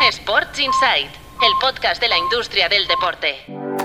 Sports Insight, el podcast de la industria del deporte.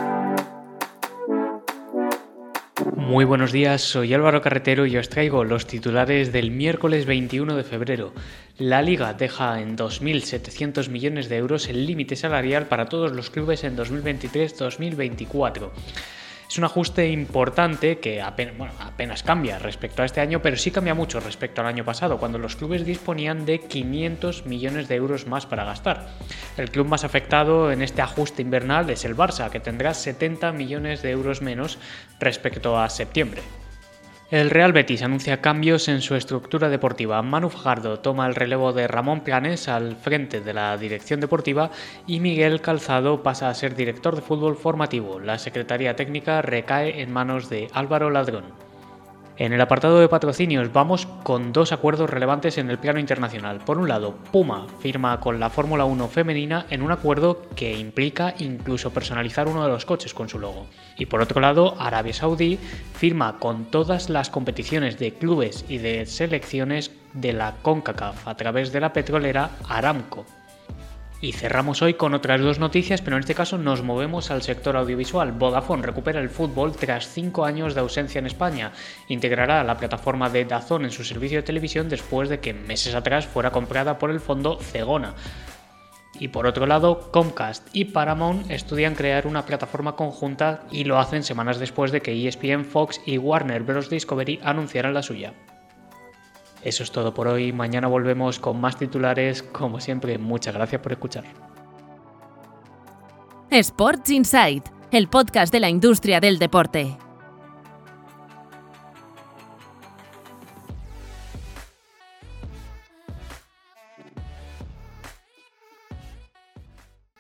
Muy buenos días, soy Álvaro Carretero y os traigo los titulares del miércoles 21 de febrero. La Liga deja en 2.700 millones de euros el límite salarial para todos los clubes en 2023-2024. Es un ajuste importante que apenas cambia respecto a este año, pero sí cambia mucho respecto al año pasado, cuando los clubes disponían de 500 millones de euros más para gastar. El club más afectado en este ajuste invernal es el Barça, que tendrá 70 millones de euros menos respecto a septiembre. El Real Betis anuncia cambios en su estructura deportiva. Manu Fajardo toma el relevo de Ramón Planes al frente de la dirección deportiva y Miguel Calzado pasa a ser director de fútbol formativo. La secretaría técnica recae en manos de Álvaro Ladrón. En el apartado de patrocinios vamos con dos acuerdos relevantes en el plano internacional. Por un lado, Puma firma con la Fórmula 1 femenina en un acuerdo que implica incluso personalizar uno de los coches con su logo. Y por otro lado, Arabia Saudí firma con todas las competiciones de clubes y de selecciones de la CONCACAF a través de la petrolera Aramco. Y cerramos hoy con otras dos noticias, pero en este caso nos movemos al sector audiovisual. Vodafone recupera el fútbol tras 5 años de ausencia en España. Integrará la plataforma de DAZN en su servicio de televisión después de que meses atrás fuera comprada por el fondo Zegona. Y por otro lado, Comcast y Paramount estudian crear una plataforma conjunta y lo hacen semanas después de que ESPN, Fox y Warner Bros. Discovery anunciaran la suya. Eso es todo por hoy, mañana volvemos con más titulares, como siempre, muchas gracias por escuchar. Sports Insight, el podcast de la industria del deporte.